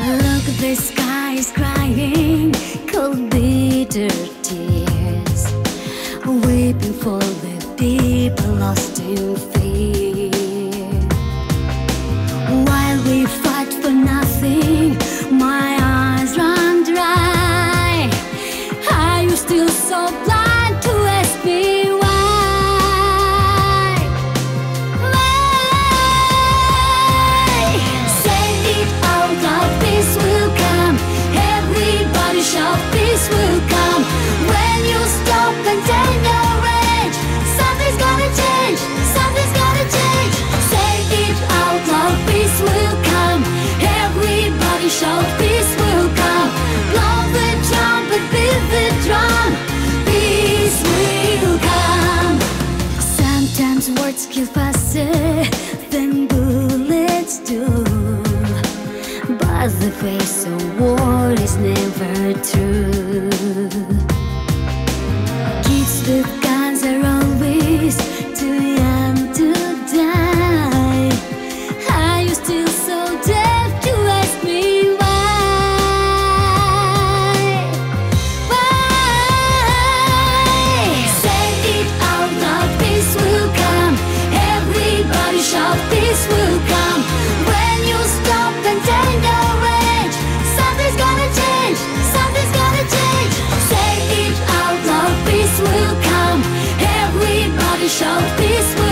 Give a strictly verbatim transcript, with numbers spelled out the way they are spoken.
Look, the sky is crying cold bitter tears, weeping for the people lost in fear. While we fight for nothing, my eyes run dry. Are you still so blind to ask me why? Why? Say it out loud, peace will come. Everybody shout, peace will come. When you stop and take a rage, something's gonna change, something's gonna change. Say it out loud, peace will come. Everybody shout, peace will come. Blow the trumpet, beat the drum, peace will come. Sometimes words kill faster than bullets do, but the face of war is never true. Kids with guns are always too young to die. Are you still so deaf to ask me why? Why? Say it out loud, peace will come. Everybody shout, peace will come. When you stop and take a rage, something's gonna change, something's gonna change. Say it out loud, peace will come. Everybody shout, peace will come.